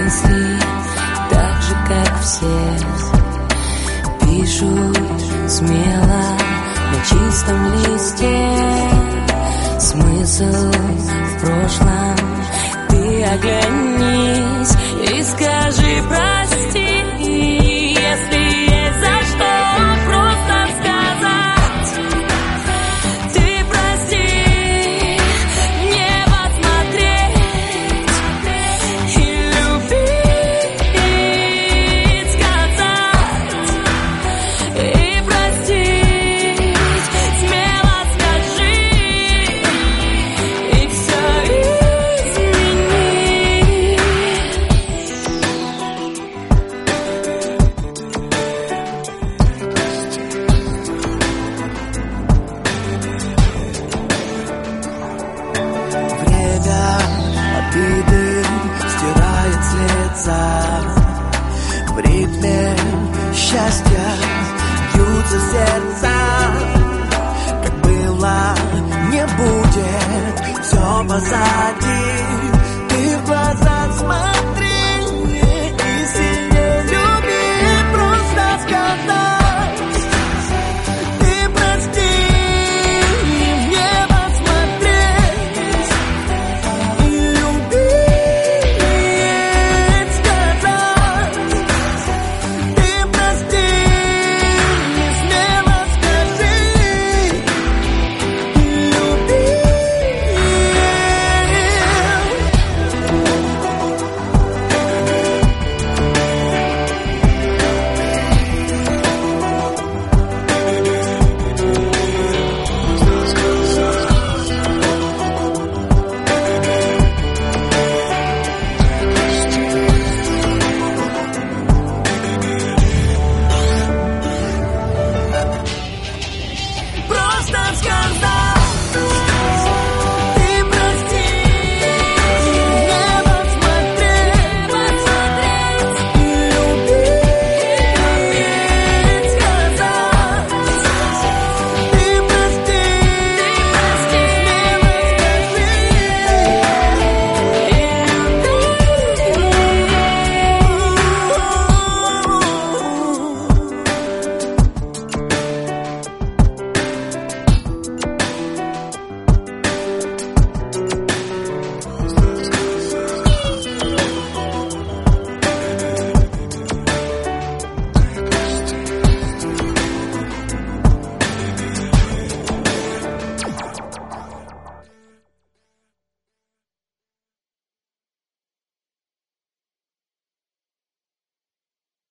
мысли, так же, как все, пишут смело на чистом листе. Смысл в прошлом, ты оглянись и скажи прости, если есть за что просто сказать. Ты прости, в небо смотреть и любить, сказать и простить, смело скажи, и все изменить. Время обиды стирает с лица. В ритме счастья бьются сердца.